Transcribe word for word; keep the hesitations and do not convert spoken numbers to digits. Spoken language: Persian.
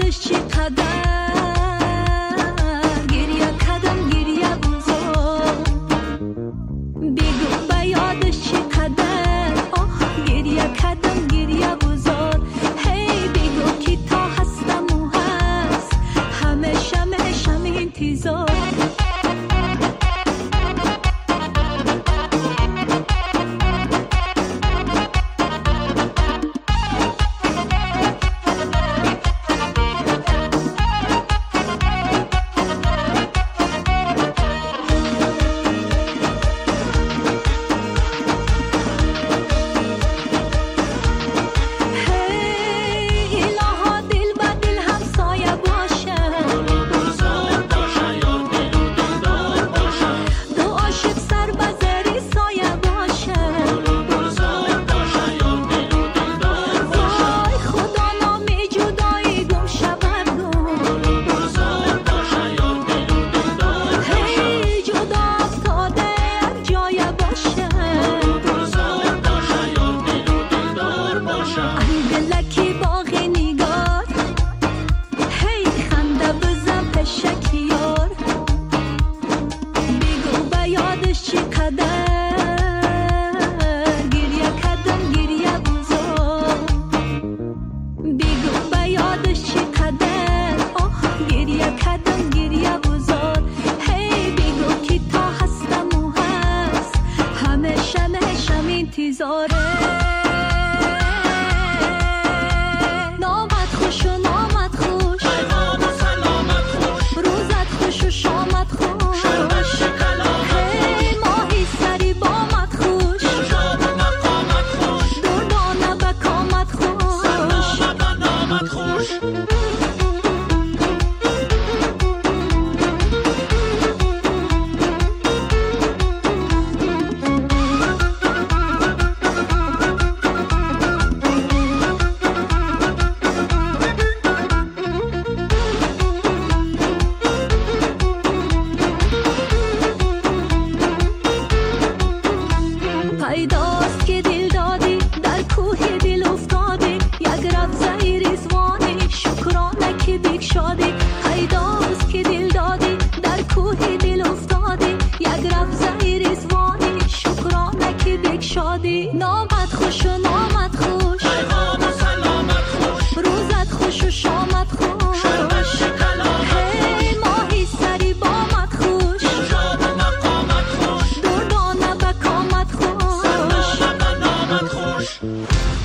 یادش چقدر گریه کردم گریه بزرگ بگو به یادش چقدر آه گریه کردم گریه بزرگ هی بگو که تا هستم و هست همیشه همیشه انتظار پیداست که دل دادی در کوه دل افتادی یک رفزه رزوانی شکرانه که بگشادی پیداست که دل دادی در کوه دل افتادی یک رفزه رزوانی شکرانه که بگشادی نامت خوش و نامت خوش پیغام و سلامت خوش روزت خوش و شامت خوش شربت شکلامت هی ماهی سری بامت خوش اینجا و مقامت خوش دردانه به کامت خوش سرنامه به نامت خوش